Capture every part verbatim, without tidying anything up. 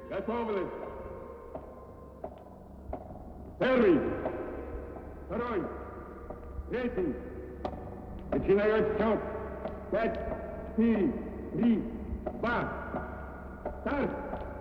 Готовность. Первый, второй, третий. Начинаю отсчет. Пять, четыре, три, два. Старт.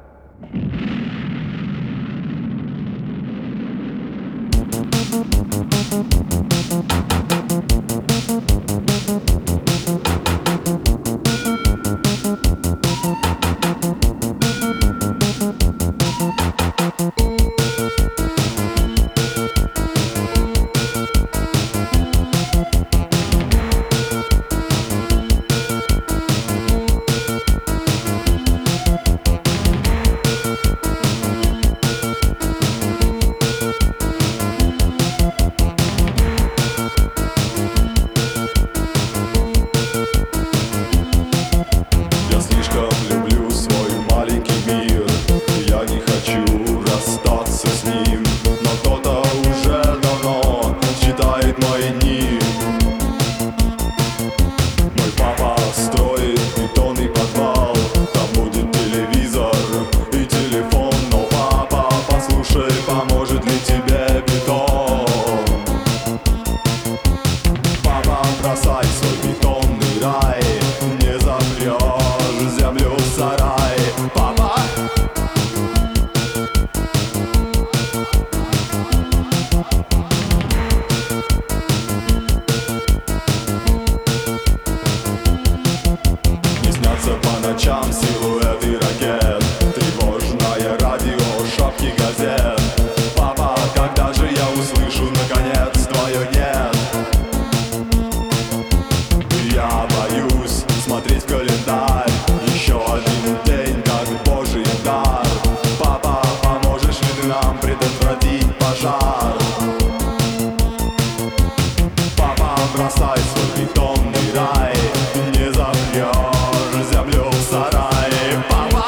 Бросай свой бетонный рай, не запрешь землю в сарае, папа.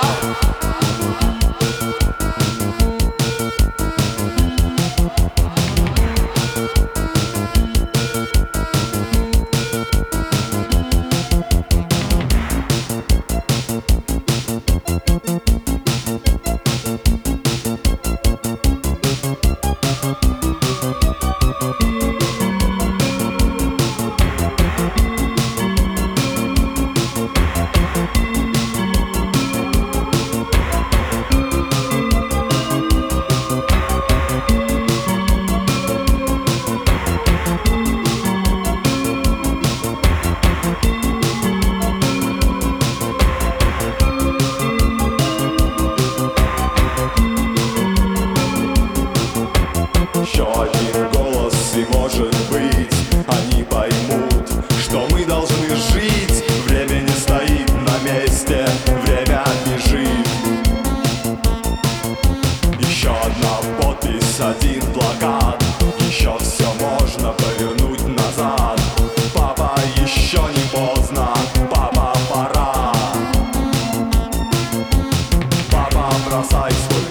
Еще один голос, и может быть они поймут, что мы должны жить. Время не стоит на месте, время бежит. Еще одна подпись, один плакат, еще все можно повернуть назад. Папа, еще не поздно, папа, пора. Папа, бросай свой